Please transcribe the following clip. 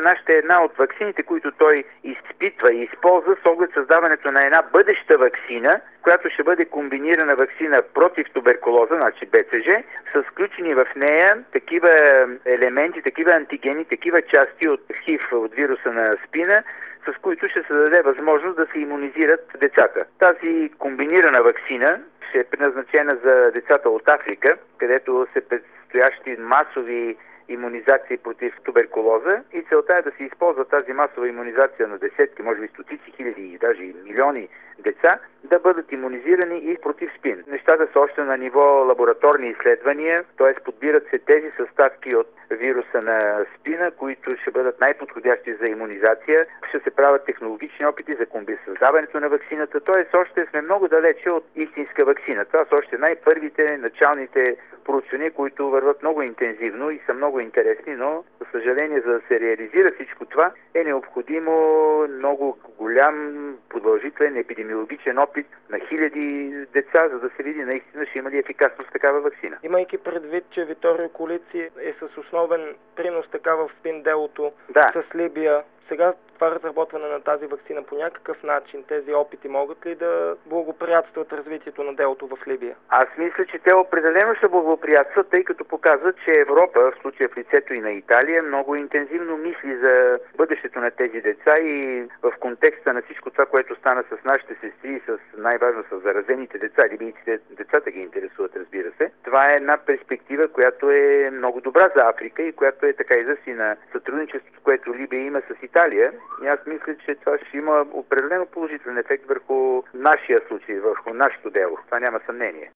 Нашата е една от ваксините, които той изпитва и използва с оглед създаването на една бъдеща ваксина, която ще бъде комбинирана ваксина против туберкулоза, значи БЦЖ, с включени в нея такива елементи, такива антигени, такива части от ХИВ, от вируса на СПИНа, с които ще се даде възможност да се имунизират децата. Тази комбинирана ваксина ще е предназначена за децата от Африка, където се предстоящи масови имунизации против туберкулоза и целта е да се използва тази масова имунизация на десетки, може би стотици хиляди и даже милиони деца да бъдат имунизирани и против СПИН. Нещата са още на ниво лабораторни изследвания, т.е. подбират се тези съставки от вируса на СПИНа, които ще бъдат най-подходящи за имунизация. Ще се правят технологични опити за създаването на ваксината, т.е. още сме много далече от истинска ваксина. Това са още най-първите началните проучвания, които върват много интензивно и са много интересни, но, за съжаление, за да се реализира всичко това, е необходимо много голям, продължителен епидемиологичен опит на хиляди деца, за да се види наистина ще има ли ефикасност такава ваксина. Имайки предвид, че Виторио Колици е с основен принос така в СПИН делото с Либия, сега това разработване на тази ваксина по някакъв начин, тези опити могат ли да благоприятстват развитието на делото в Либия? Аз мисля, че те определено ще благоприятстват, тъй като показват, че Европа, в случая в лицето и на Италия, много интензивно мисли за бъдещето на тези деца и в контекста на всичко това, което стана с нашите сестри и с най-важно с заразените деца. Либийците, децата ги интересуват, разбира се. Това е една перспектива, която е много добра за Африка и която е така и на сътрудничеството, което Либия има с Италия. И аз мисля, че това ще има определено положителен ефект върху нашия случай, върху нашето дело. Това няма съмнение.